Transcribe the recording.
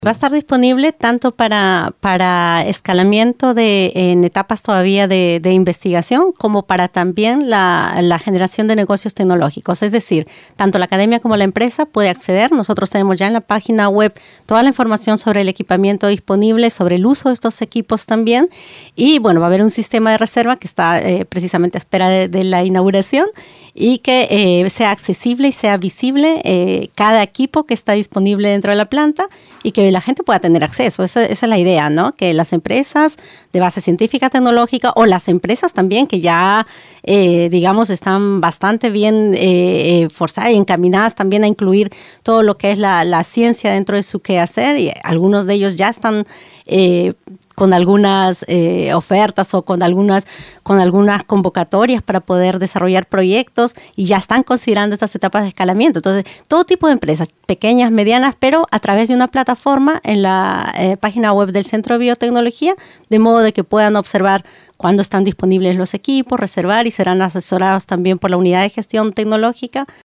Va a estar disponible tanto para escalamiento en etapas todavía de investigación, como para también la generación de negocios tecnológicos. Es decir, tanto la academia como la empresa puede acceder. Nosotros tenemos ya en la página web toda la información sobre el equipamiento disponible, sobre el uso de estos equipos también. Y bueno, va a haber un sistema de reserva que está precisamente a espera de la inauguración, y que sea accesible y sea visible cada equipo que está disponible dentro de la planta, y que la gente pueda tener acceso. Esa es la idea, ¿no? Que las empresas de base científica tecnológica, o las empresas también que ya, digamos, están bastante bien forzadas y encaminadas también a incluir todo lo que es la ciencia dentro de su quehacer, y algunos de ellos ya están con algunas ofertas o con algunas convocatorias para poder desarrollar proyectos, y ya están considerando estas etapas de escalamiento. Entonces, todo tipo de empresas, pequeñas, medianas, pero a través de una plataforma en la página web del Centro de Biotecnología, de modo de que puedan observar cuándo están disponibles los equipos, reservar, y serán asesorados también por la unidad de gestión tecnológica